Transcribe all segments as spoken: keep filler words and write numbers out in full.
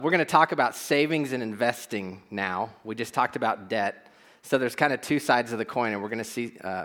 We're going to talk about savings and investing now. We just talked about debt. So there's kind of two sides of the coin, and we're going to see uh,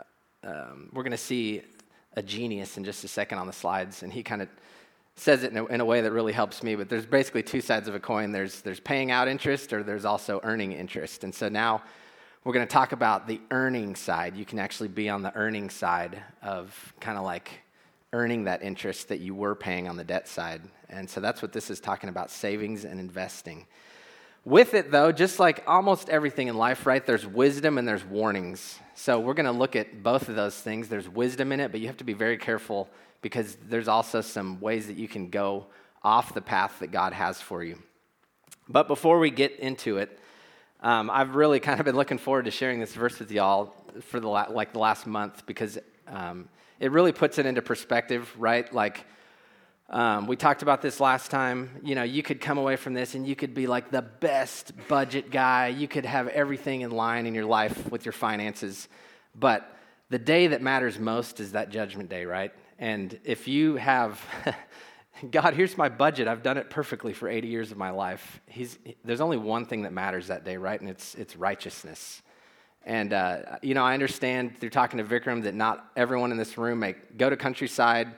um, we're going to see a genius in just a second on the slides, and he kind of says it in a, in a way that really helps me. But there's basically two sides of a coin. There's there's paying out interest, or there's also earning interest. And so now we're going to talk about the earning side. You can actually be on the earning side of kind of like earning that interest that you were paying on the debt side. And so that's what this is talking about, savings and investing. With it, though, just like almost everything in life, right, there's wisdom and there's warnings. So we're going to look at both of those things. There's wisdom in it, but you have to be very careful because there's also some ways that you can go off the path that God has for you. But before we get into it, um, I've really kind of been looking forward to sharing this verse with y'all for the la- like the last month because um, it really puts it into perspective, right? Like, Um, we talked about this last time. You know, you could come away from this and you could be like the best budget guy. You could have everything in line in your life with your finances. But the day that matters most is that judgment day, right? And if you have, God, here's my budget. I've done it perfectly for eighty years of my life. He's, there's only one thing that matters that day, right? And it's it's righteousness. And, uh, you know, I understand through talking to Vikram that not everyone in this room may go to Countryside.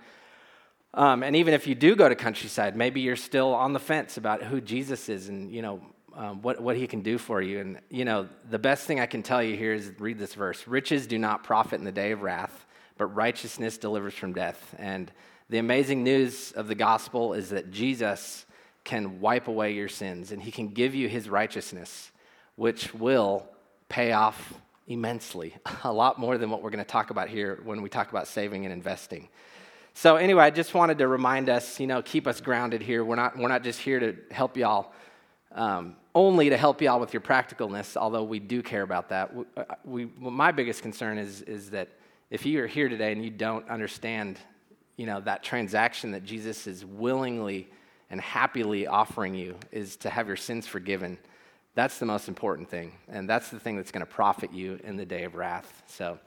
Um, and even if you do go to Countryside, maybe you're still on the fence about who Jesus is and, you know, um, what, what he can do for you. And, you know, the best thing I can tell you here is read this verse. Riches do not profit in the day of wrath, but righteousness delivers from death. And the amazing news of the gospel is that Jesus can wipe away your sins and he can give you his righteousness, which will pay off immensely, a lot more than what we're going to talk about here when we talk about saving and investing. So anyway, I just wanted to remind us, you know, keep us grounded here. We're not we're not just here to help y'all, um, only to help y'all with your practicalness, although we do care about that. We, we well, my biggest concern is is that if you are here today and you don't understand, you know, that transaction that Jesus is willingly and happily offering you is to have your sins forgiven. That's the most important thing, and that's the thing that's going to profit you in the day of wrath. So.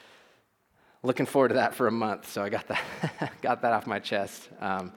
Looking forward to that for a month, so I got that got that off my chest. Um,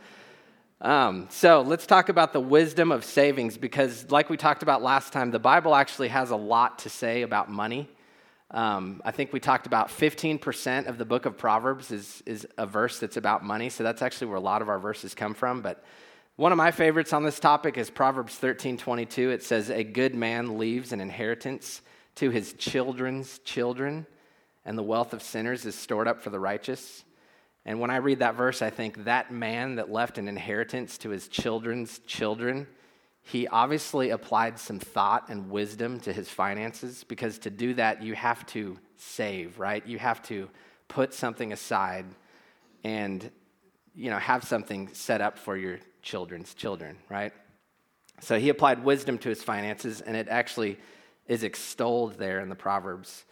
um, so let's talk about the wisdom of savings, because like we talked about last time, the Bible actually has a lot to say about money. Um, I think we talked about fifteen percent of the book of Proverbs is, is a verse that's about money, so that's actually where a lot of our verses come from. But one of my favorites on this topic is Proverbs thirteen twenty-two. It says, "A good man leaves an inheritance to his children's children, and the wealth of sinners is stored up for the righteous." And when I read that verse, I think that man that left an inheritance to his children's children, he obviously applied some thought and wisdom to his finances, because to do that, you have to save, right? You have to put something aside and, you know, have something set up for your children's children, right? So he applied wisdom to his finances, and it actually is extolled there in the Proverbs.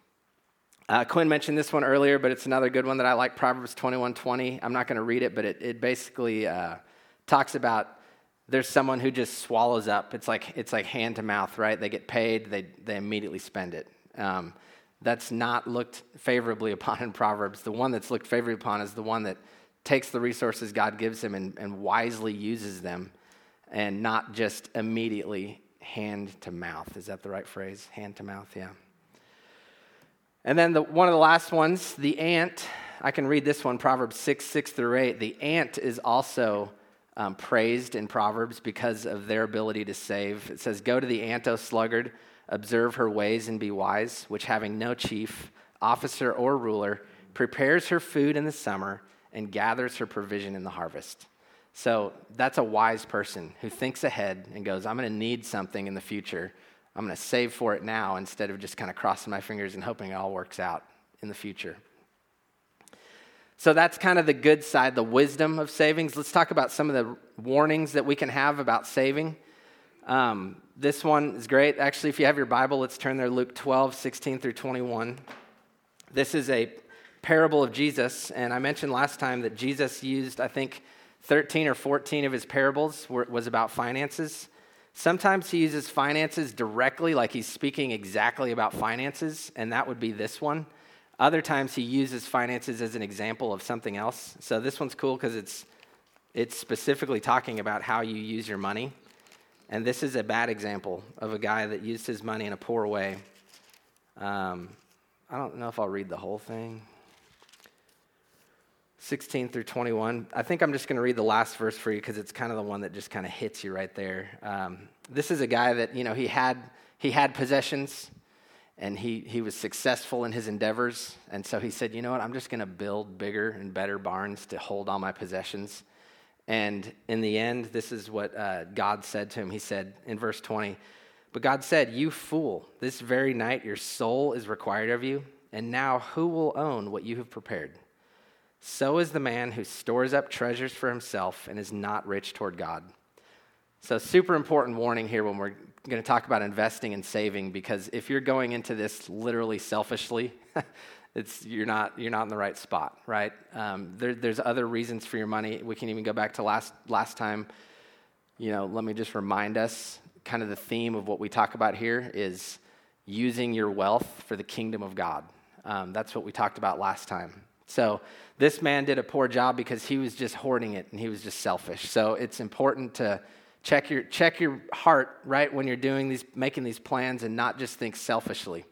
Uh, Quinn mentioned this one earlier, but it's another good one that I like, Proverbs twenty-one twenty. I'm not going to read it, but it, it basically uh, talks about there's someone who just swallows up. It's like it's like hand to mouth, right? They get paid, they they immediately spend it. Um, that's not looked favorably upon in Proverbs. The one that's looked favorably upon is the one that takes the resources God gives him and, and wisely uses them, and not just immediately hand to mouth. Is that the right phrase? Hand to mouth, yeah. And then the, one of the last ones, the ant. I can read this one, Proverbs six, six through eight. The ant is also um, praised in Proverbs because of their ability to save. It says, "Go to the ant, O sluggard, observe her ways and be wise, which having no chief, officer, or ruler, prepares her food in the summer and gathers her provision in the harvest." So that's a wise person who thinks ahead and goes, I'm going to need something in the future. I'm going to save for it now instead of just kind of crossing my fingers and hoping it all works out in the future. So that's kind of the good side, the wisdom of savings. Let's talk about some of the warnings that we can have about saving. Um, this one is great. Actually, if you have your Bible, let's turn there, Luke twelve, sixteen through twenty-one. This is a parable of Jesus, and I mentioned last time that Jesus used, I think, thirteen or fourteen of his parables were, was about finances. Sometimes he uses finances directly, like he's speaking exactly about finances, and that would be this one. Other times he uses finances as an example of something else. So this one's cool because it's it's specifically talking about how you use your money. And this is a bad example of a guy that used his money in a poor way. Um, I don't know if I'll read the whole thing. sixteen through twenty-one. I think I'm just going to read the last verse for you because it's kind of the one that just kind of hits you right there. Um, this is a guy that, you know, he had he had possessions, and he, he was successful in his endeavors. And so he said, you know what, I'm just going to build bigger and better barns to hold all my possessions. And in the end, this is what uh, God said to him. He said in verse twenty, but God said, you fool, this very night your soul is required of you, and now who will own what you have prepared? So is the man who stores up treasures for himself and is not rich toward God. So super important warning here when we're going to talk about investing and saving, because if you're going into this literally selfishly, it's you're not you're not in the right spot, right? Um, there, there's other reasons for your money. We can even go back to last last time. You know, let me just remind us, kind of the theme of what we talk about here is using your wealth for the kingdom of God. Um, that's what we talked about last time. So this man did a poor job because he was just hoarding it and he was just selfish. So it's important to check your check your heart, right, when you're doing these, making these plans, and not just think selfishly.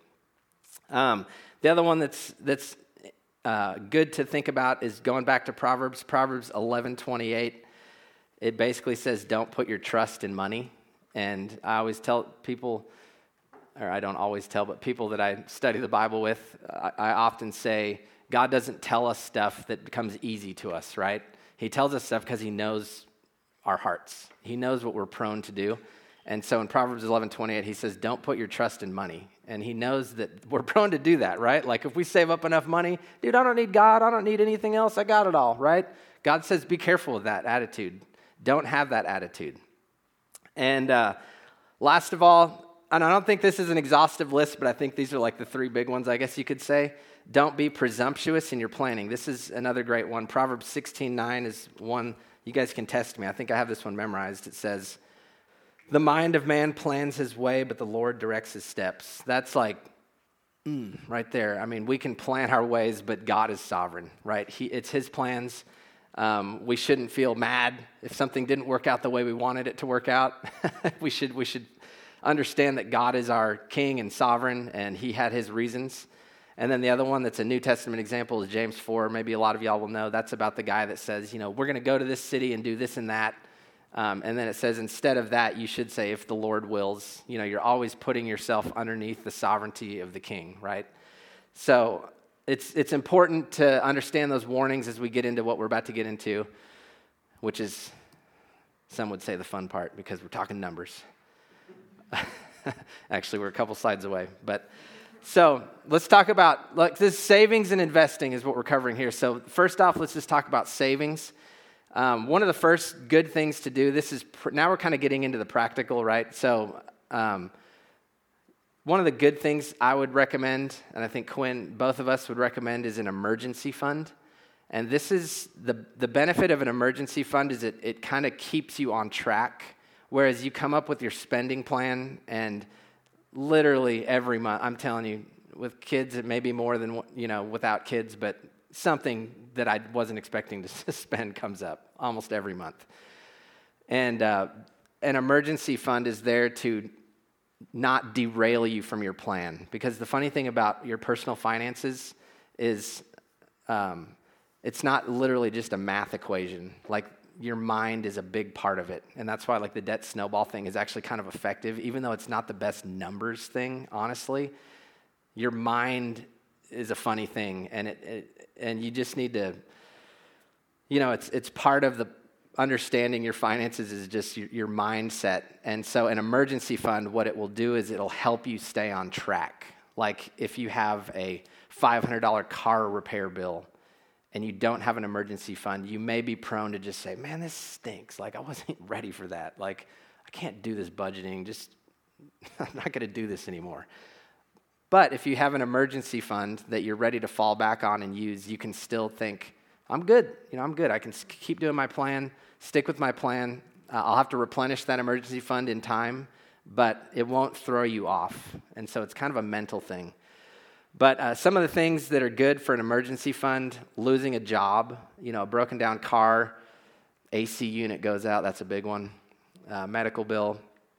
Um, the other one that's that's uh, good to think about is going back to Proverbs, Proverbs eleven twenty-eight. It basically says, don't put your trust in money. And I always tell people, or I don't always tell, but people that I study the Bible with, I, I often say, God doesn't tell us stuff that becomes easy to us, right? He tells us stuff because he knows our hearts. He knows what we're prone to do. And so in Proverbs eleven twenty-eight, he says, don't put your trust in money. And he knows that we're prone to do that, right? Like if we save up enough money, dude, I don't need God. I don't need anything else. I got it all, right? God says, be careful of that attitude. Don't have that attitude. And uh, last of all, and I don't think this is an exhaustive list, but I think these are like the three big ones, I guess you could say. Don't be presumptuous in your planning. This is another great one. Proverbs sixteen nine is one. You guys can test me. I think I have this one memorized. It says, the mind of man plans his way, but the Lord directs his steps. That's like, mm, right there. I mean, we can plan our ways, but God is sovereign, right? He, it's his plans. Um, we shouldn't feel mad if something didn't work out the way we wanted it to work out. we should we should understand that God is our king and sovereign, and he had his reasons. And then the other one that's a New Testament example is James four. Maybe a lot of y'all will know. That's about the guy that says, you know, we're going to go to this city and do this and that. Um, and then it says, instead of that, you should say, if the Lord wills. You know, you're always putting yourself underneath the sovereignty of the king, right? So it's it's important to understand those warnings as we get into what we're about to get into, which is, some would say, the fun part, because we're talking numbers. Actually, we're a couple slides away, but... So let's talk about, like, this savings and investing is what we're covering here. So first off, let's just talk about savings. Um, one of the first good things to do, this is, pr- now we're kind of getting into the practical, right? So um, one of the good things I would recommend, and I think Quinn, both of us would recommend, is an emergency fund. And this is, the, the benefit of an emergency fund is it, it kind of keeps you on track, whereas you come up with your spending plan and literally every month, I'm telling you, with kids, it may be more than, you know, without kids, but something that I wasn't expecting to spend comes up almost every month. And uh, an emergency fund is there to not derail you from your plan. Because the funny thing about your personal finances is um, it's not literally just a math equation. Like, your mind is a big part of it. And that's why, like, the debt snowball thing is actually kind of effective, even though it's not the best numbers thing, honestly. Your mind is a funny thing, and it, it and you just need to, you know, it's it's part of the understanding your finances is just your, your mindset. And so an emergency fund, what it will do is it'll help you stay on track. Like, if you have a five hundred dollars car repair bill, and you don't have an emergency fund, you may be prone to just say, man, this stinks. Like, I wasn't ready for that. Like, I can't do this budgeting. Just, I'm not going to do this anymore. But if you have an emergency fund that you're ready to fall back on and use, you can still think, I'm good. You know, I'm good. I can keep doing my plan, stick with my plan. Uh, I'll have to replenish that emergency fund in time, but it won't throw you off. And so it's kind of a mental thing. But uh, some of the things that are good for an emergency fund, losing a job, you know, a broken down car, A C unit goes out, that's a big one, uh, medical bill,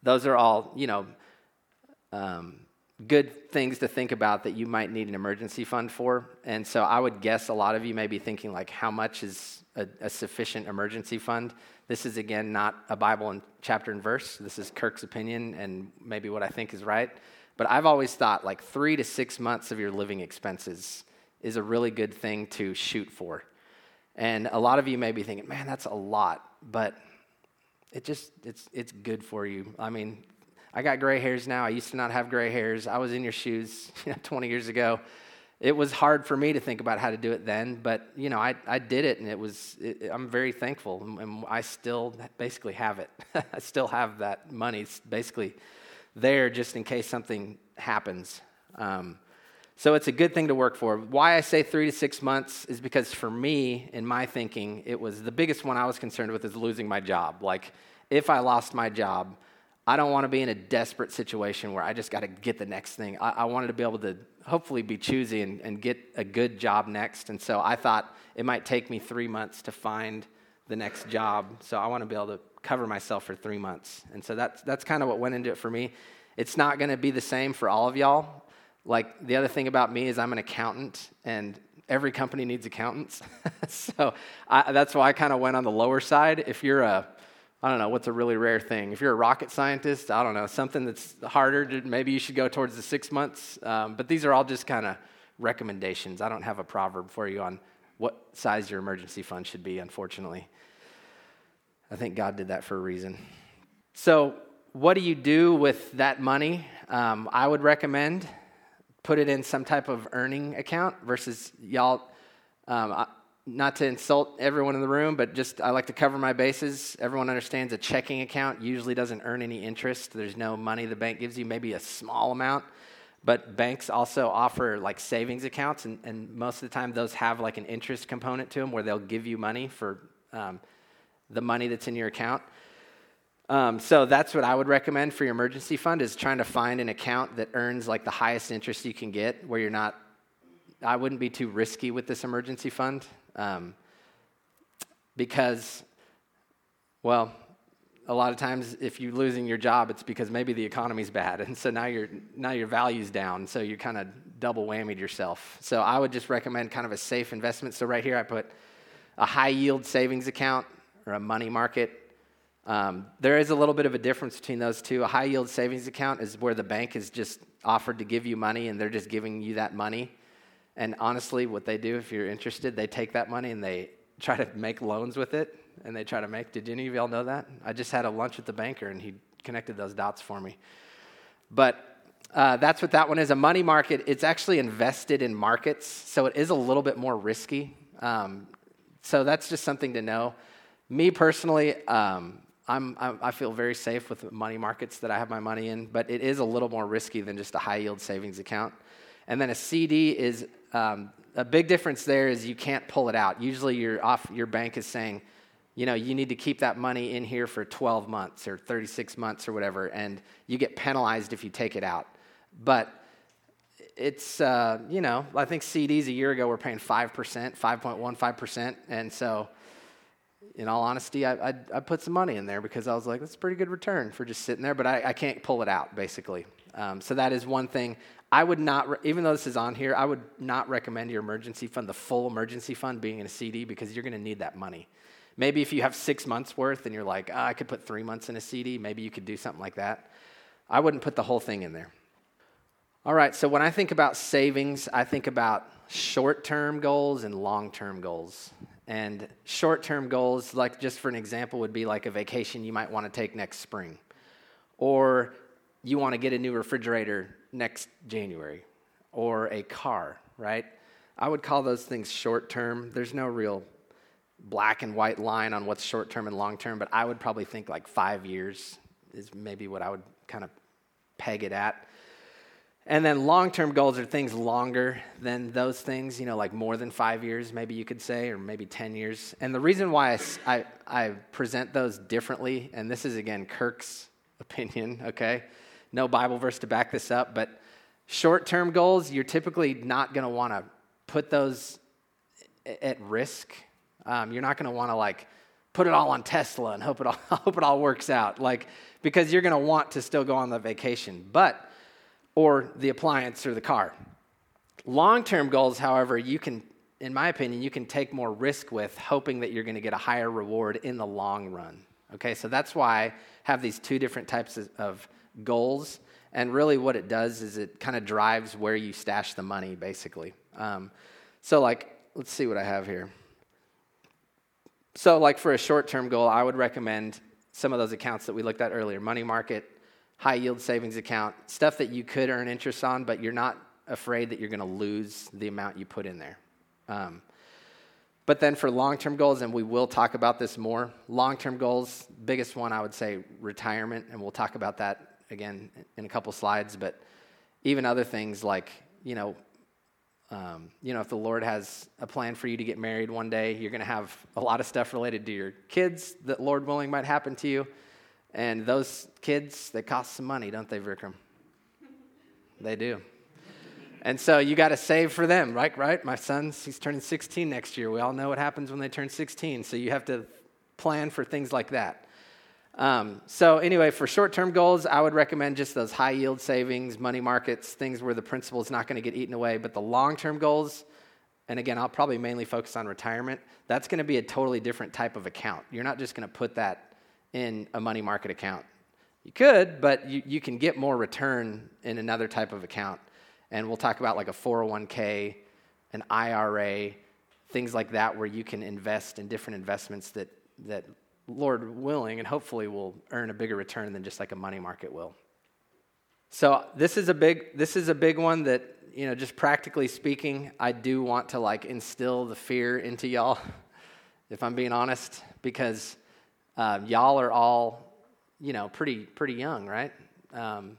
those are all, you know, um, good things to think about that you might need an emergency fund for. And so I would guess a lot of you may be thinking, like, how much is a, a sufficient emergency fund? This is, again, not a Bible and chapter and verse. This is Kirk's opinion and maybe what I think is right. But I've always thought, like, three to six months of your living expenses is a really good thing to shoot for. And a lot of you may be thinking, man, that's a lot. But it just, it's it's good for you. I mean, I got gray hairs now. I used to not have gray hairs. I was in your shoes you know, twenty years ago. It was hard for me to think about how to do it then, but, you know, I, I did it, and it was, it, I'm very thankful, and I still basically have it. I still have that money. It's basically there just in case something happens. Um, so it's a good thing to work for. Why I say three to six months is because for me, in my thinking, it was the biggest one I was concerned with is losing my job. Like, if I lost my job, I don't want to be in a desperate situation where I just got to get the next thing. I, I wanted to be able to hopefully be choosy and, and get a good job next. And so I thought it might take me three months to find the next job. So I want to be able to cover myself for three months. And so that's that's kind of what went into it for me. It's not going to be the same for all of y'all. Like, the other thing about me is I'm an accountant, and every company needs accountants. so I, that's why I kind of went on the lower side. If you're a I don't know, what's a really rare thing? If you're a rocket scientist, I don't know, something that's harder, to, maybe you should go towards the six months. Um, but these are all just kind of recommendations. I don't have a proverb for you on what size your emergency fund should be, unfortunately. I think God did that for a reason. So what do you do with that money? Um, I would recommend put it in some type of earning account versus y'all, um, I, not to insult everyone in the room, but just I like to cover my bases. Everyone understands a checking account usually doesn't earn any interest. There's no money the bank gives you, maybe a small amount. But banks also offer like savings accounts, and, and most of the time those have like an interest component to them where they'll give you money for um, the money that's in your account. Um, so that's what I would recommend for your emergency fund is trying to find an account that earns like the highest interest you can get where you're not, I wouldn't be too risky with this emergency fund. Um, because, well, a lot of times if you're losing your job, it's because maybe the economy's bad. And so now your now your value's down. So you kind of double whammied yourself. So I would just recommend kind of a safe investment. So right here I put a high yield savings account or a money market. Um, there is a little bit of a difference between those two. A high yield savings account is where the bank is just offered to give you money and they're just giving you that money. And honestly, what they do, if you're interested, they take that money and they try to make loans with it. And they try to make, did any of y'all know that? I just had a lunch with the banker and he connected those dots for me. But uh, that's what that one is. A money market, it's actually invested in markets. So it is a little bit more risky. Um, so that's just something to know. Me personally, um, I'm, I'm, I feel very safe with the money markets that I have my money in. But it is a little more risky than just a high yield savings account. And then a C D is, um, a big difference there is you can't pull it out. Usually you're off, your bank is saying, you know, you need to keep that money in here for twelve months or thirty-six months or whatever, and you get penalized if you take it out. But it's, uh, you know, I think C Ds a year ago were paying five percent, five point one five percent, and so in all honesty, I, I, I put some money in there because I was like, that's a pretty good return for just sitting there, but I, I can't pull it out, basically. Um, so that is one thing. I would not, re- even though this is on here, I would not recommend your emergency fund, the full emergency fund being in a C D because you're going to need that money. Maybe if you have six months worth and you're like, oh, I could put three months in a C D, maybe you could do something like that. I wouldn't put the whole thing in there. All right, so when I think about savings, I think about short-term goals and long-term goals. And short-term goals, like just for an example, would be like a vacation you might want to take next spring. Or you want to get a new refrigerator next January. Or a car, right? I would call those things short-term. There's no real black and white line on what's short-term and long-term, but I would probably think like five years is maybe what I would kind of peg it at. And then long-term goals are things longer than those things, you know, like more than five years, maybe you could say, or maybe ten years. And the reason why I, I, I present those differently, and this is, again, Kirk's opinion, okay? No Bible verse to back this up, but short-term goals, you're typically not going to want to put those at risk. Um, you're not going to want to, like, put it all on Tesla and hope it all, hope it all works out. Like, because you're going to want to still go on the vacation, but, or the appliance or the car. Long-term goals, however, you can, in my opinion, you can take more risk with, hoping that you're going to get a higher reward in the long run. Okay, so that's why I have these two different types of, of goals. And really what it does is it kind of drives where you stash the money, basically. Um, so like, let's see what I have here. So like for a short-term goal, I would recommend some of those accounts that we looked at earlier, money market, high yield savings account, stuff that you could earn interest on, but you're not afraid that you're going to lose the amount you put in there. Um, but then for long-term goals, and we will talk about this more, long-term goals, biggest one I would say retirement, and we'll talk about that again in a couple slides, but even other things like, you know, um, you know, if the Lord has a plan for you to get married one day, you're going to have a lot of stuff related to your kids that, Lord willing, might happen to you. And those kids, they cost some money, don't they, Vikram? They do. And so you got to save for them, right? Right? My son's, he's turning sixteen next year. We all know what happens when they turn sixteen. So you have to plan for things like that. Um, so anyway, for short-term goals, I would recommend just those high-yield savings, money markets, things where the principal is not going to get eaten away. But the long-term goals, and again, I'll probably mainly focus on retirement, that's going to be a totally different type of account. You're not just going to put that in a money market account. You could, but you, you can get more return in another type of account. And we'll talk about like a four oh one k, an I R A, things like that where you can invest in different investments that that Lord willing, and hopefully will earn a bigger return than just like a money market will. So this is a big, this is a big one that, you know, just practically speaking, I do want to like instill the fear into y'all, if I'm being honest, because uh, y'all are all, you know, pretty, pretty young, right? Um,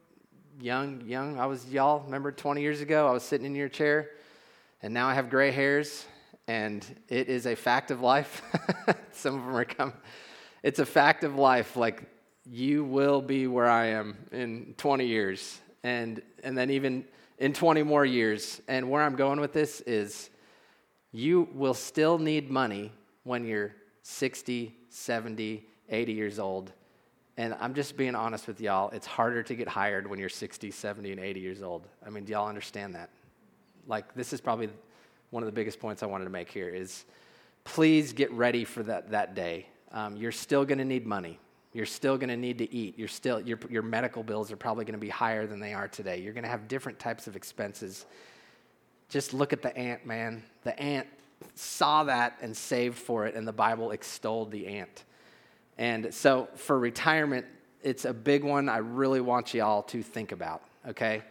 young, young, I was y'all, remember twenty years ago, I was sitting in your chair, and now I have gray hairs. And it is a fact of life. Some of them are coming. It's a fact of life. Like, you will be where I am in twenty years. And and then even in twenty more years. And where I'm going with this is you will still need money when you're sixty, seventy, eighty years old. And I'm just being honest with y'all. It's harder to get hired when you're sixty, seventy, and eighty years old. I mean, do y'all understand that? Like, this is probably one of the biggest points I wanted to make here is please get ready for that, that day. Um, you're still going to need money. You're still going to need to eat. You're still your your medical bills are probably going to be higher than they are today. You're going to have different types of expenses. Just look at the ant, man. The ant saw that and saved for it, and the Bible extolled the ant. And so for retirement, it's a big one I really want you all to think about, okay?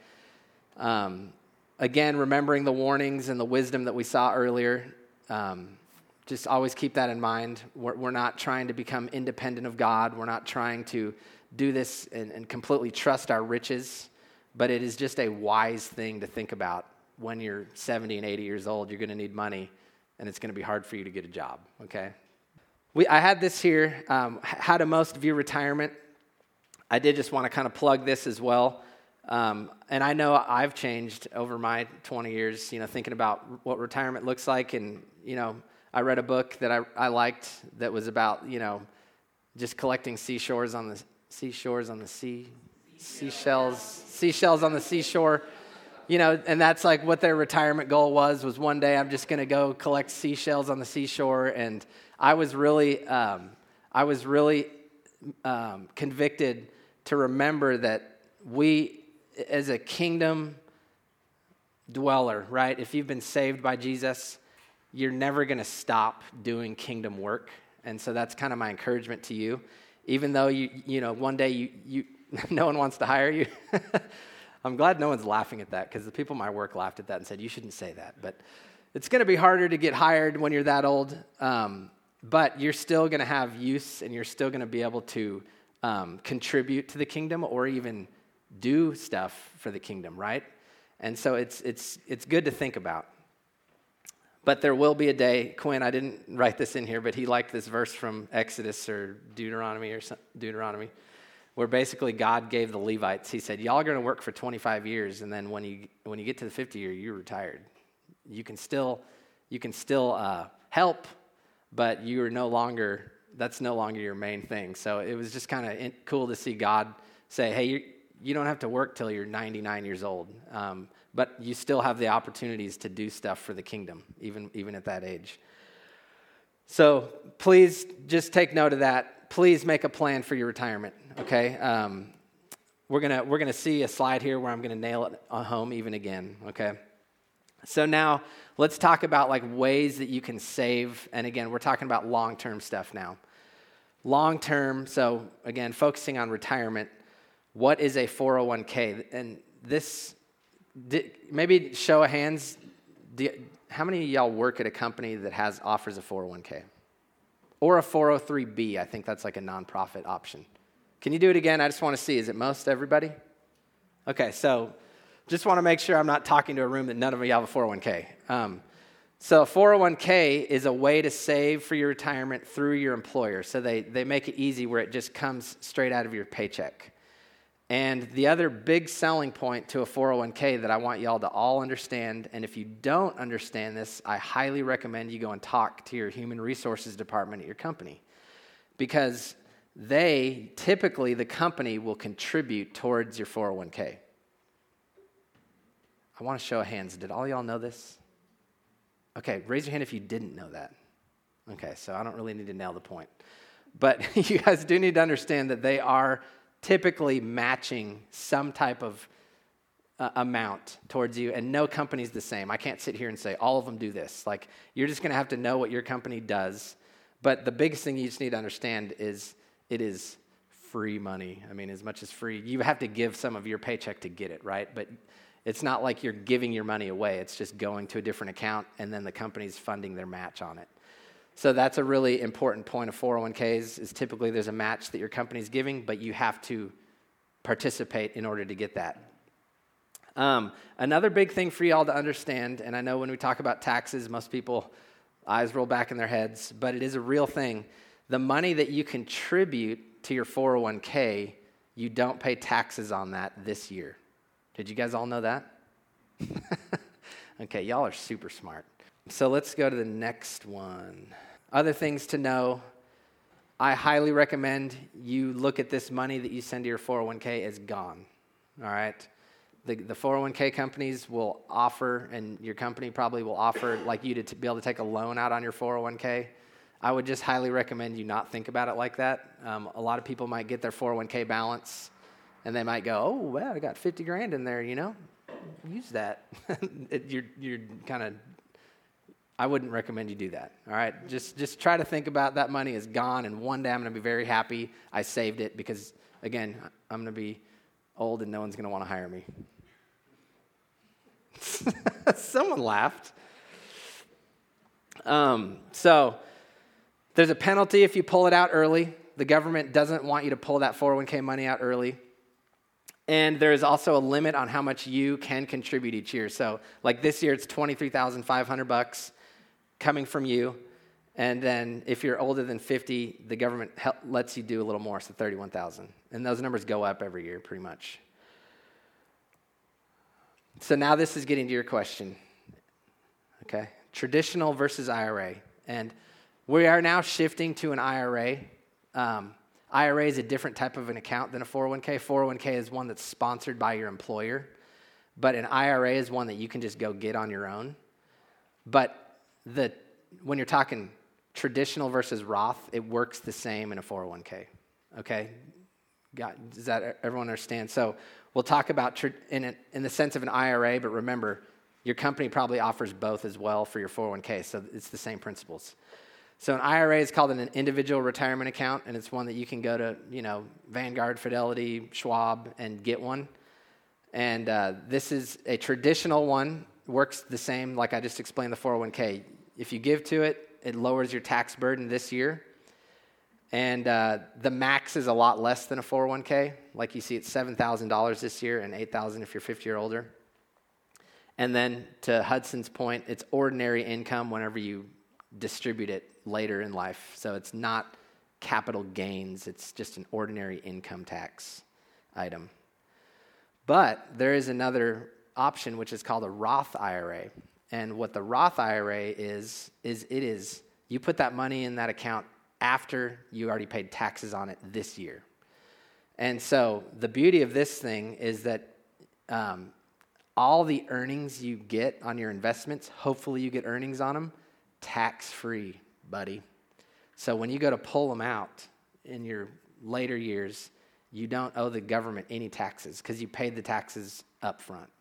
Um, Again, remembering the warnings and the wisdom that we saw earlier, um, just always keep that in mind. We're, we're not trying to become independent of God. We're not trying to do this and, and completely trust our riches, but it is just a wise thing to think about. When you're seventy and eighty years old, you're going to need money, and it's going to be hard for you to get a job, okay? We, I had this here, um, how to most view retirement. I did just want to kind of plug this as well. Um, and I know I've changed over my twenty years, you know, thinking about what retirement looks like. And, you know, I read a book that I, I liked that was about, you know, just collecting seashores on the seashores on the sea, seashells, seashells on the seashore, you know, and that's like what their retirement goal was, was one day I'm just going to go collect seashells on the seashore. And I was really, um, I was really um, convicted to remember that we, as a kingdom dweller, right? If you've been saved by Jesus, you're never going to stop doing kingdom work. And so that's kind of my encouragement to you. Even though you, you know, one day you, you no one wants to hire you. I'm glad no one's laughing at that because the people at my work laughed at that and said, you shouldn't say that. But it's going to be harder to get hired when you're that old. Um, but you're still going to have use and you're still going to be able to um, contribute to the kingdom or even do stuff for the kingdom, right? And so it's it's it's good to think about. But there will be a day, Quinn, I didn't write this in here, but he liked this verse from Exodus or Deuteronomy or Deuteronomy, where basically God gave the Levites, he said, y'all are going to work for twenty-five years, and then when you when you get to the fifty year, you're retired. You can still you can still uh, help, but you are no longer, that's no longer your main thing. So it was just kind of cool to see God say, hey, you, you don't have to work till you're ninety-nine years old, um, but you still have the opportunities to do stuff for the kingdom, even, even at that age. So please just take note of that. Please make a plan for your retirement, okay? Um, we're gonna we're gonna see a slide here where I'm gonna nail it home even again, okay? So now let's talk about like ways that you can save. And again, we're talking about long-term stuff now. Long-term, so again, focusing on retirement. What is a four oh one k? And this, maybe show of hands. Do you, how many of y'all work at a company that has offers a four oh one k? Or a four oh three b, I think that's like a nonprofit option. Can you do it again? I just want to see. Is it most everybody? Okay, so just want to make sure I'm not talking to a room that none of you have a four oh one k. Um, so a four oh one k is a way to save for your retirement through your employer. So they, they make it easy where it just comes straight out of your paycheck. And the other big selling point to a four oh one k that I want y'all to all understand, and if you don't understand this, I highly recommend you go and talk to your human resources department at your company. Because they, typically the company will contribute towards your four oh one k. I want to show of hands. Did all y'all know this? Okay, raise your hand if you didn't know that. Okay, so I don't really need to nail the point. But you guys do need to understand that they are typically matching some type of uh, amount towards you, and no company's the same. I can't sit here and say all of them do this. Like, you're just going to have to know what your company does. But the biggest thing you just need to understand is it is free money. I mean, as much as free, you have to give some of your paycheck to get it, right? But it's not like you're giving your money away. It's just going to a different account, and then the company's funding their match on it. So that's a really important point of four oh one k's is typically there's a match that your company's giving, but you have to participate in order to get that. Um, another big thing for y'all to understand, and I know when we talk about taxes, most people, eyes roll back in their heads, but it is a real thing. The money that you contribute to your four oh one k, you don't pay taxes on that this year. Did you guys all know that? Okay, y'all are super smart. So let's go to the next one. Other things to know, I highly recommend you look at this money that you send to your four oh one k as gone, all right? The, the four oh one k companies will offer, and your company probably will offer like you to t- be able to take a loan out on your four oh one k. I would just highly recommend you not think about it like that. Um, a lot of people might get their four oh one k balance, and they might go, oh, wow, I got fifty grand in there, you know? Use that. it, you're you're kind of... I wouldn't recommend you do that, all right? Just just try to think about that money is gone, and one day I'm going to be very happy I saved it because, again, I'm going to be old and no one's going to want to hire me. Someone laughed. Um, so there's a penalty if you pull it out early. The government doesn't want you to pull that four oh one k money out early. And there is also a limit on how much you can contribute each year. So like this year, it's twenty-three thousand five hundred bucks coming from you. And then if you're older than fifty, the government help, lets you do a little more, so thirty-one thousand. And those numbers go up every year pretty much. So now this is getting to your question, okay? Traditional versus I R A. And we are now shifting to an I R A. Um, I R A is a different type of an account than a four oh one k. four oh one k is one that's sponsored by your employer. But an I R A is one that you can just go get on your own. But the when you're talking traditional versus Roth, it works the same in a four oh one k, okay? Got, does that everyone understand? So we'll talk about tr- in, a, in the sense of an I R A, but remember, your company probably offers both as well for your four oh one k, so it's the same principles. So an I R A is called an individual retirement account, and it's one that you can go to, you know, Vanguard, Fidelity, Schwab, and get one. And uh, this is a traditional one, works the same like I just explained the four oh one k. If you give to it, it lowers your tax burden this year. And uh, the max is a lot less than a four oh one k. Like you see, it's seven thousand dollars this year and eight thousand dollars if you're fifty or older. And then to Hudson's point, it's ordinary income whenever you distribute it later in life. So it's not capital gains. It's just an ordinary income tax item. But there is another option, which is called a Roth I R A. And what the Roth I R A is, is it is You put that money in that account after you already paid taxes on it this year. And so the beauty of this thing is that um, all the earnings you get on your investments, hopefully you get earnings on them, tax-free, buddy. So when you go to pull them out in your later years, you don't owe the government any taxes because you paid the taxes up front.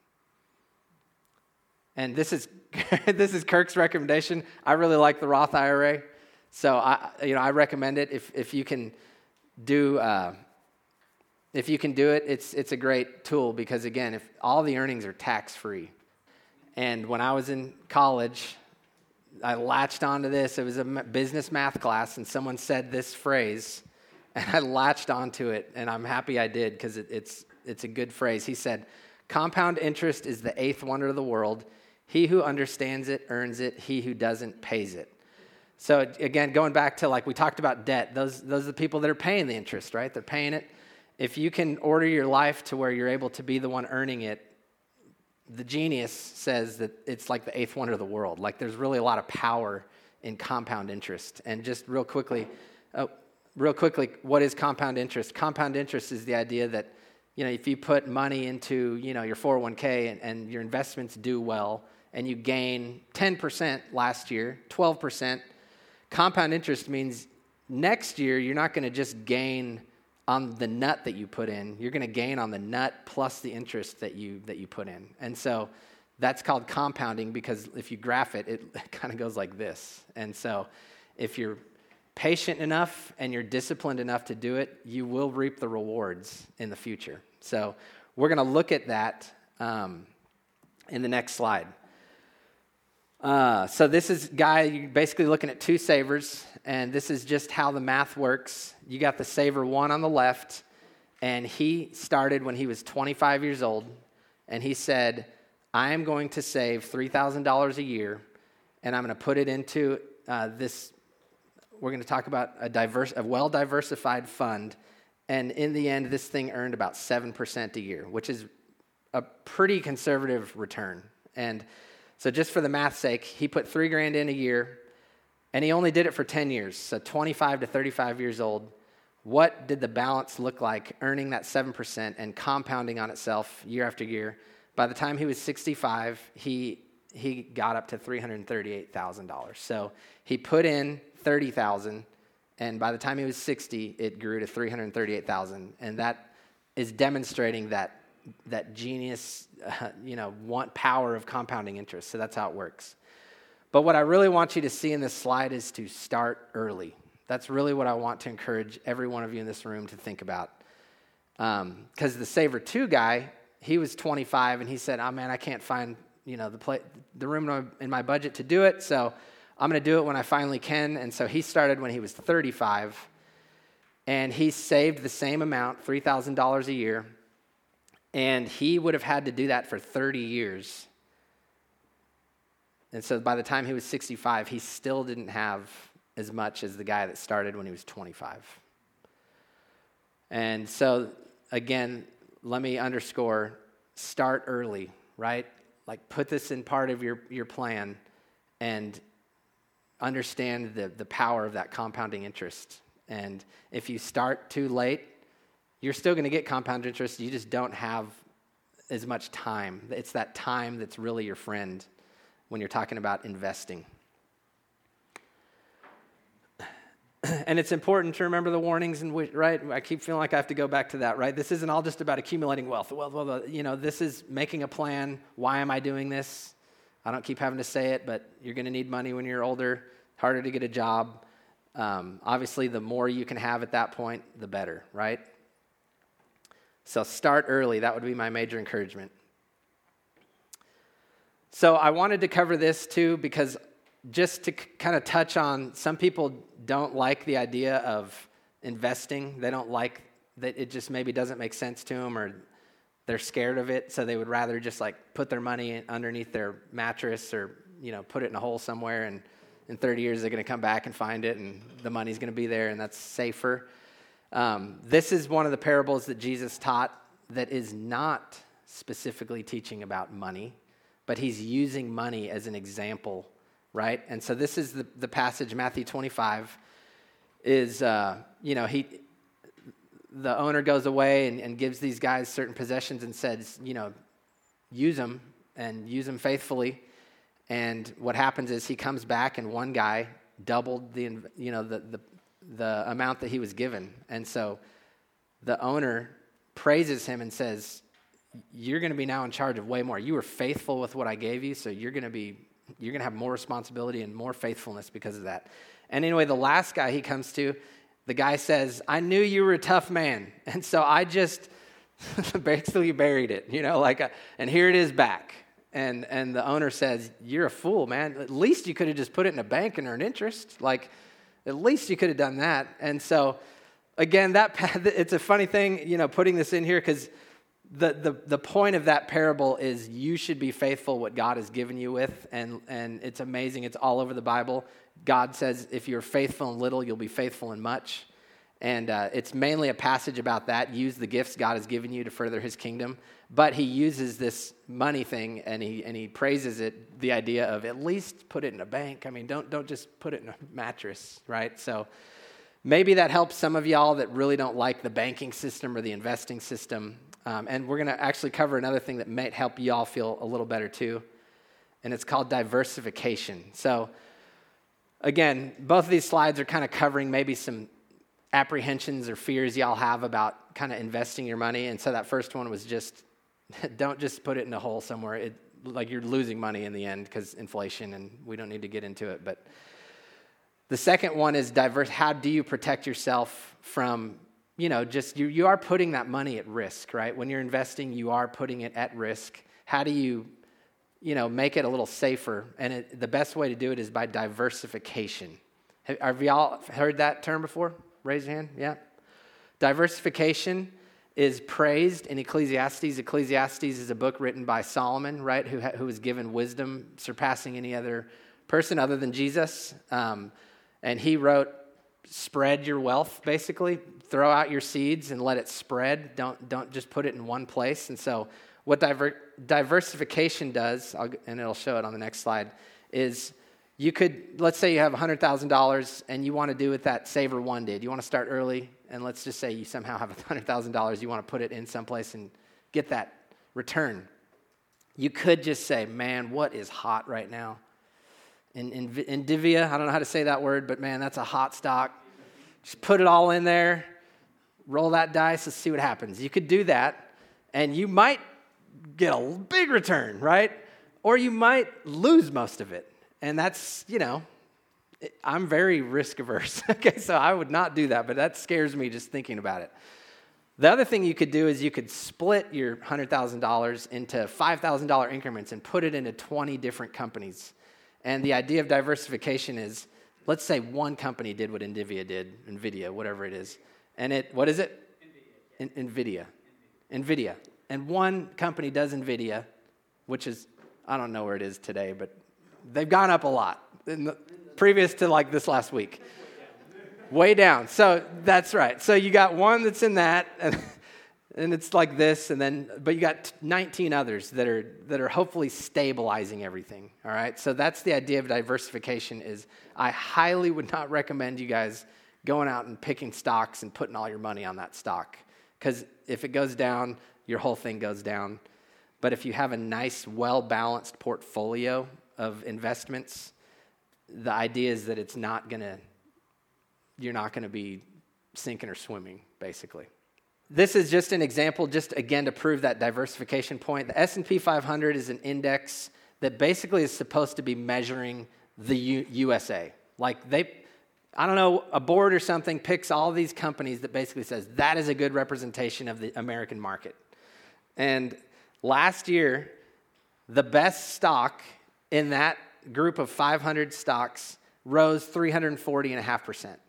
And this is this is Kirk's recommendation. I really like the Roth I R A, so I you know I recommend it if if you can do uh, if you can do it. It's it's a great tool because again, if all the earnings are tax free, and when I was in college, I latched onto this. It was a business math class, and someone said this phrase, and I latched onto it, and I'm happy I did because it, it's it's a good phrase. He said, "Compound interest is the eighth wonder of the world. He who understands it earns it. He who doesn't pays it." So again, going back to like we talked about debt, those those are the people that are paying the interest, right? They're paying it. If you can order your life to where you're able to be the one earning it, the genius says that it's like the eighth wonder of the world. Like there's really a lot of power in compound interest. And just real quickly, oh, real quickly, what is compound interest? Compound interest is the idea that, you know, if you put money into, you know, your four oh one k and, and your investments do well, and you gain ten percent last year, twelve percent, compound interest means next year you're not going to just gain on the nut that you put in. You're going to gain on the nut plus the interest that you that you put in. And so that's called compounding because if you graph it, it kind of goes like this. And so if you're patient enough and you're disciplined enough to do it, you will reap the rewards in the future. So we're going to look at that um, in the next slide. Uh, so this is, Guy, you're basically looking at two savers, and this is just how the math works. You got the saver one on the left, and he started when he was twenty-five years old, and he said, I am going to save three thousand dollars a year, and I'm going to put it into uh, this, we're going to talk about a diverse, a well-diversified fund, and in the end, this thing earned about seven percent a year, which is a pretty conservative return. And so just for the math's sake, he put three grand in a year, and he only did it for ten years, so twenty-five to thirty-five years old. What did the balance look like earning that seven percent and compounding on itself year after year? By the time he was sixty-five, he he got up to three hundred thirty-eight thousand dollars. So he put in thirty thousand dollars, and by the time he was sixty, it grew to three hundred thirty-eight thousand dollars, and that is demonstrating that that genius, uh, you know, want power of compounding interest. So that's how it works. But what I really want you to see in this slide is to start early. That's really what I want to encourage every one of you in this room to think about. Because um, the Saver two guy, he was twenty-five, and he said, oh, man, I can't find, you know, the play, the room in my budget to do it, so I'm going to do it when I finally can. And so he started when he was thirty-five, and he saved the same amount, three thousand dollars a year, and he would have had to do that for thirty years. And so by the time he was sixty-five, he still didn't have as much as the guy that started when he was twenty-five. And so, again, let me underscore, start early, right? Like put this in part of your, your plan and understand the, the power of that compounding interest. And if you start too late, you're still going to get compound interest. You just don't have as much time. It's that time that's really your friend when you're talking about investing. And it's important to remember the warnings, and right? I keep feeling like I have to go back to that, right? This isn't all just about accumulating wealth. Well, well, you know, this is making a plan. Why am I doing this? I don't keep having to say it, but you're going to need money when you're older, harder to get a job. Um, obviously, the more you can have at that point, the better, right? So start early. That would be my major encouragement. So I wanted to cover this too because just to c- kind of touch on, some people don't like the idea of investing. They don't like that it just maybe doesn't make sense to them, or they're scared of it, so they would rather just like put their money in, underneath their mattress, or you know put it in a hole somewhere, and in thirty years they're going to come back and find it, and the money's going to be there, and that's safer. Um, this is one of the parables that Jesus taught that is not specifically teaching about money, but he's using money as an example right? And so this is the, the passage, Matthew twenty-five, is, uh, you know, he, the owner goes away and, and gives these guys certain possessions and says, you know, use them and use them faithfully. And what happens is he comes back and one guy doubled the, you know, the, the, the amount that he was given. And so the owner praises him and says, you're going to be now in charge of way more. You were faithful with what I gave you, so you're going to be, you're going to have more responsibility and more faithfulness because of that. And anyway, the last guy he comes to, the guy says, I knew you were a tough man, and so I just basically buried it, you know, like, a, and here it is back. And and the owner says, you're a fool, man. At least you could have just put it in a bank and earned interest. Like, at least you could have done that. And so, again, that it's a funny thing, you know, putting this in here, because the, the the point of that parable is you should be faithful what God has given you with, and and it's amazing. It's all over the Bible. God says, if you're faithful in little, you'll be faithful in much. And uh, it's mainly a passage about that. Use the gifts God has given you to further his kingdom. But he uses this money thing, and he and he praises it, the idea of at least put it in a bank. I mean, don't don't just put it in a mattress, right? So maybe that helps some of y'all that really don't like the banking system or the investing system. Um, and we're going to actually cover another thing that might help y'all feel a little better too. And it's called diversification. So again, both of these slides are kind of covering maybe some apprehensions or fears y'all have about kind of investing your money. And so that first one was just, don't just put it in a hole somewhere. It, like you're losing money in the end because inflation, and we don't need to get into it. But the second one is diverse. How do you protect yourself from, you know, just you, you are putting that money at risk, right? When you're investing, you are putting it at risk. How do you, you know, make it a little safer? And it, the best way to do it is by diversification. Have, have y'all heard that term before? Raise your hand. Yeah. Diversification is praised in Ecclesiastes. Ecclesiastes is a book written by Solomon, right, who, who was given wisdom surpassing any other person other than Jesus. Um, and he wrote, spread your wealth, basically. Throw out your seeds and let it spread. Don't, don't just put it in one place. And so what diver, diversification does, I'll, and it'll show it on the next slide, is you could, let's say you have one hundred thousand dollars and you want to do what that Saver One did. You want to start early, and let's just say you somehow have one hundred thousand dollars. You want to put it in someplace and get that return. You could just say, man, what is hot right now? In, in, Indivia, I don't know how to say that word, but man, that's a hot stock. Just put it all in there, roll that dice, let's see what happens. You could do that, and you might get a big return, right? Or you might lose most of it. And that's, you know, I'm very risk averse. Okay, so I would not do that, but that scares me just thinking about it. The other thing you could do is you could split your one hundred thousand dollars into five thousand dollars increments and put it into twenty different companies. And the idea of diversification is, let's say one company did what Indivia did, NVIDIA, whatever it is. And it, what is it? NVIDIA. In, NVIDIA. NVIDIA. And one company does NVIDIA, which is, I don't know where it is today, but they've gone up a lot in the, previous to like this last week. Way down. So that's right. So you got one that's in that, and, and it's like this, and then, but you got nineteen others that are that are hopefully stabilizing everything. All right. So that's the idea of diversification. Is I highly would not recommend you guys going out and picking stocks and putting all your money on that stock, because if it goes down, your whole thing goes down. But if you have a nice, well-balanced portfolio of investments, the idea is that it's not going to, you're not going to be sinking or swimming, basically. This is just an example, just again to prove that diversification point. The S and P five hundred is an index that basically is supposed to be measuring the U- USA. Like they, I don't know, a board or something picks all these companies that basically says that is a good representation of the American market. And last year, the best stock in that group of five hundred stocks rose three hundred forty point five percent.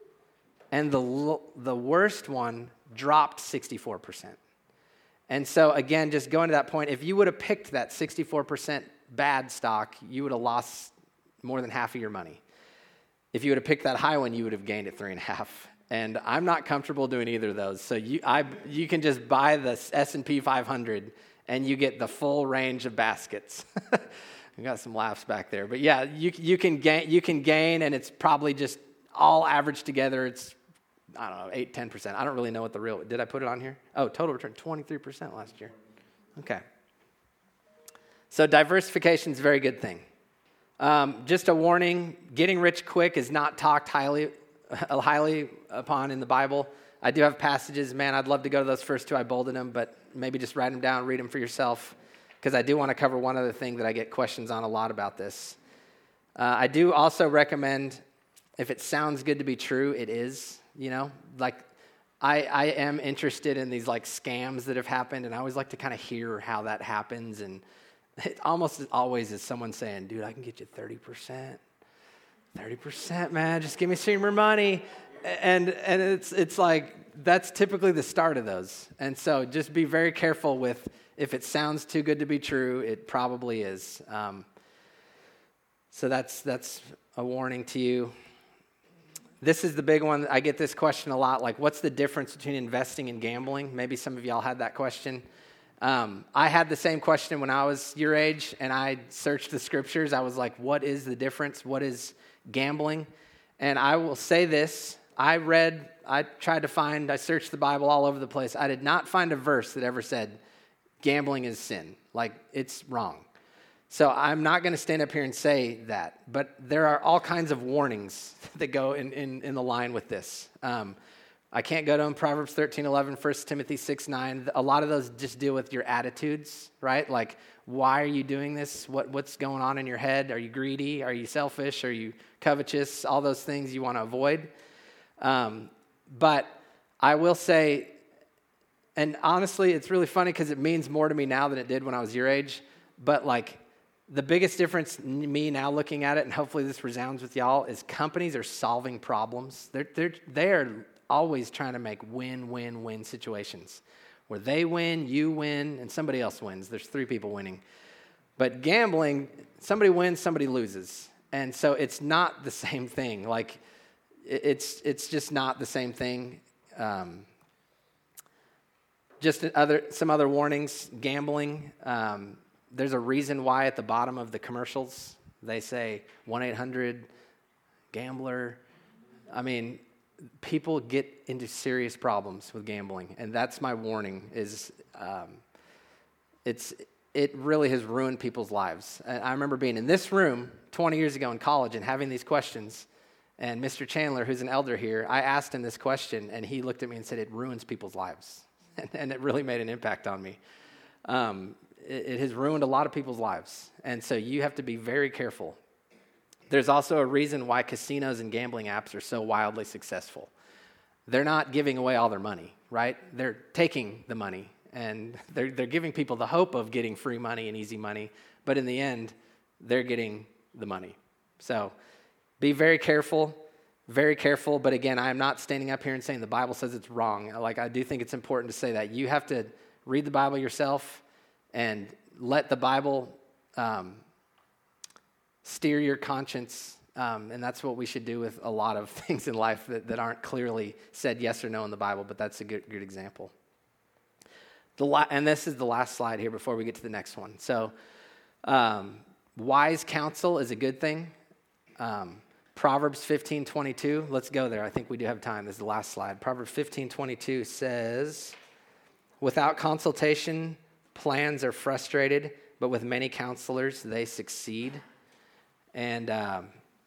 And the the worst one dropped sixty-four percent. And so again, just going to that point, if you would have picked that sixty-four percent bad stock, you would have lost more than half of your money. If you would have picked that high one, you would have gained it three and a half. And I'm not comfortable doing either of those. So you I you can just buy the S and P five hundred and you get the full range of baskets. I got some laughs back there. But yeah, you, you can gain, you can gain, and it's probably just all averaged together. It's, I don't know, eight, ten percent. I don't really know what the real, did I put it on here? Oh, total return, twenty-three percent last year. Okay. So diversification is a very good thing. Um, just a warning, getting rich quick is not talked highly, highly upon in the Bible. I do have passages, man, I'd love to go to those first two. I bolded them, but maybe just write them down, read them for yourself, because I do want to cover one other thing that I get questions on a lot about this. Uh, I do also recommend, if it sounds good to be true, it is, you know, like I, I am interested in these like scams that have happened, and I always like to kind of hear how that happens, and it almost always is someone saying, dude, I can get you thirty percent. thirty percent, man, just give me some more money. And and it's it's like, that's typically the start of those. And so just be very careful with, if it sounds too good to be true, it probably is. Um, so that's that's a warning to you. This is the big one. I get this question a lot, like, what's the difference between investing and gambling? Maybe some of y'all had that question. Um, I had the same question when I was your age, and I searched the scriptures. I was like, what is the difference? What is gambling? And I will say this. I read, I tried to find, I searched the Bible all over the place. I did not find a verse that ever said gambling is sin. Like, it's wrong. So I'm not going to stand up here and say that, but there are all kinds of warnings that go in, in, in the line with this. Um, I can't go to them. Proverbs thirteen eleven, First Timothy six nine. A lot of those just deal with your attitudes, right? Like, why are you doing this? What What's going on in your head? Are you greedy? Are you selfish? Are you covetous? All those things you want to avoid. Um, but I will say, and honestly, it's really funny because it means more to me now than it did when I was your age. But like, the biggest difference, me now looking at it, and hopefully this resounds with y'all, is companies are solving problems. They're they're they're always trying to make win-win-win situations where they win, you win, and somebody else wins. There's three people winning. But gambling, somebody wins, somebody loses, and so it's not the same thing. Like, it's it's just not the same thing. Um, just other some other warnings. Gambling. Um, There's a reason why at the bottom of the commercials they say one eight hundred gambler. I mean, people get into serious problems with gambling, and that's my warning. Is um, it's it really has ruined people's lives. And I remember being in this room twenty years ago in college and having these questions, and Mister Chandler, who's an elder here, I asked him this question, and he looked at me and said, "It ruins people's lives," and, and it really made an impact on me. Um, It, it has ruined a lot of people's lives. And so you have to be very careful. There's also a reason why casinos and gambling apps are so wildly successful. They're not giving away all their money, right? They're taking the money, and they're, they're giving people the hope of getting free money and easy money. But in the end, they're getting the money. So be very careful, very careful. But again, I'm not standing up here and saying the Bible says it's wrong. Like, I do think it's important to say that. You have to read the Bible yourself and let the Bible um, steer your conscience. Um, and that's what we should do with a lot of things in life that, that aren't clearly said yes or no in the Bible, but that's a good, good example. The la- and this is the last slide here before we get to the next one. So um, wise counsel is a good thing. Um, Proverbs fifteen twenty-two, let's go there. I think we do have time. This is the last slide. Proverbs fifteen twenty-two says, without consultation, plans are frustrated, but with many counselors, they succeed. And um,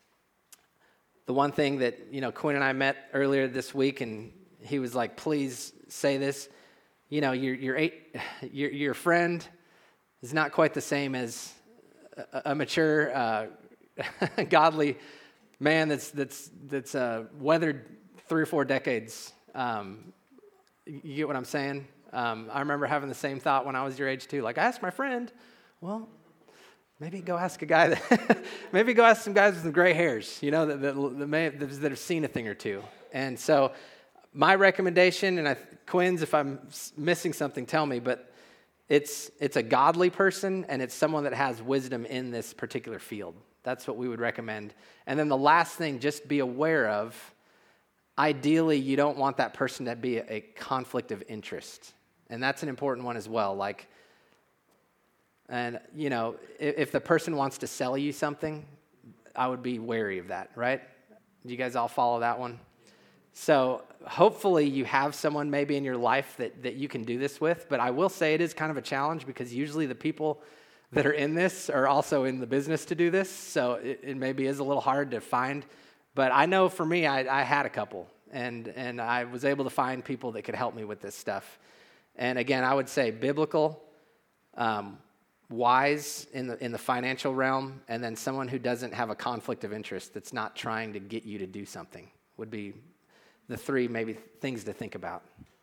the one thing that, you know, Quinn and I met earlier this week, and he was like, please say this. You know, your your eight, your, your friend is not quite the same as a, a mature, uh, godly man that's that's that's uh, weathered three or four decades. Um, you get what I'm saying? Um, I remember having the same thought when I was your age too. Like, I asked my friend, well, maybe go ask a guy that, maybe go ask some guys with some gray hairs, you know, that that, that, may, that have seen a thing or two. And so my recommendation, and I, Quinn's, if I'm missing something, tell me, but it's it's a godly person, and it's someone that has wisdom in this particular field. That's what we would recommend. And then the last thing, just be aware of, ideally, you don't want that person to be a, a conflict of interest. And that's an important one as well. Like, And, you know, if, if the person wants to sell you something, I would be wary of that, right? Do you guys all follow that one? So hopefully you have someone maybe in your life that, that you can do this with, but I will say it is kind of a challenge because usually the people that are in this are also in the business to do this, so it, it maybe is a little hard to find. But I know for me, I, I had a couple, and, and I was able to find people that could help me with this stuff. And again, I would say biblical, um, wise in the in the financial realm, and then someone who doesn't have a conflict of interest that's not trying to get you to do something would be the three maybe things to think about.